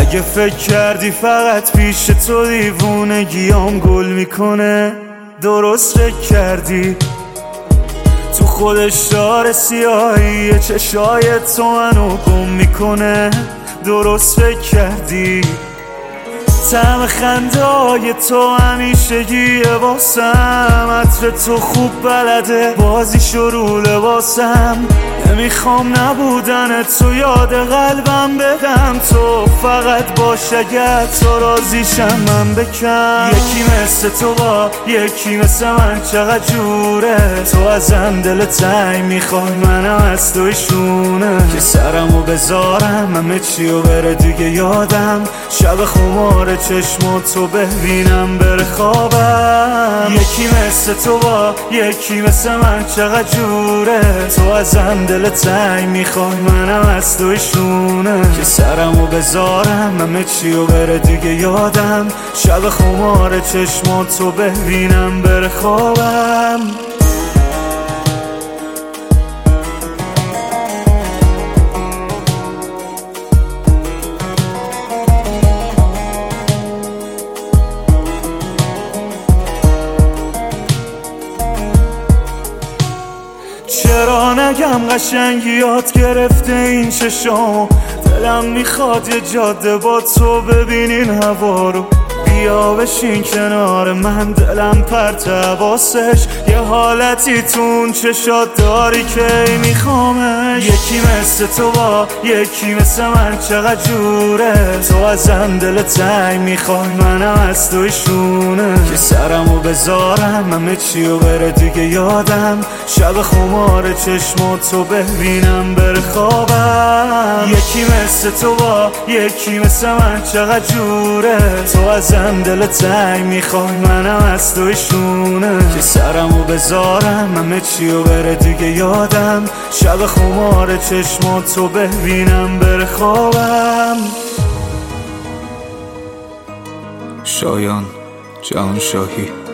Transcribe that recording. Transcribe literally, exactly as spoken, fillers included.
اگه فکر کردی فقط پیش تو دیوونگیام گل میکنه، درست فکر کردی. تو خودش داره سیاهی چشای تو منو گم میکنه، درست فکر کردی. طعم خنده های تو همیشگیه واسم، عطر تو خوب بلده بازی شروع لباسم. نمیخوام نبودن تو یاد قلبم بدم، تو فقط باش اگر تو راضیشم من بکن. یکی مثل تو با یکی مثل من چقدر جوره، تو ازم دل تنگ میخوای منم از تویشونه. که سرمو بذارم همه چیو بره دیگه یادم، شب خمار چشم تو ببینم بره خوابم. یکی مثل تو با یکی مثل من چقدر جوره، تو ازم دل تنگ میخوای منم از تویشونه. که سرمو بذارم همه چیو بره دیگه یادم، شب خمار چشم تو ببینم بره خوابم. چرا نگم قشنگی یاد گرفته این چشام، دلم میخواد یه جاده با تو ببینین هوا رو. بیا بشین کنار من دلم پرت حواسش، یه حالتی تو اون چشات داری که میخوامش. یکی مثل تو با یکی مثل من چقدر جوره، تو ازم دل تنگ میخوای منم از تویشونه. که سرمو بذارم همه چیو بره دیگه یادم، شب خمار چشم تو ببینم بره خوابم. یکی مثل تو با یکی مثل من چقدر جوره، تو ازم دل تنگ میخوای منم از تویشونه. که سرمو بذارم همه چیو بره دیگه یادم، شب خمار چشم تو ببینم بره خوابم. شایان جهانشاهی.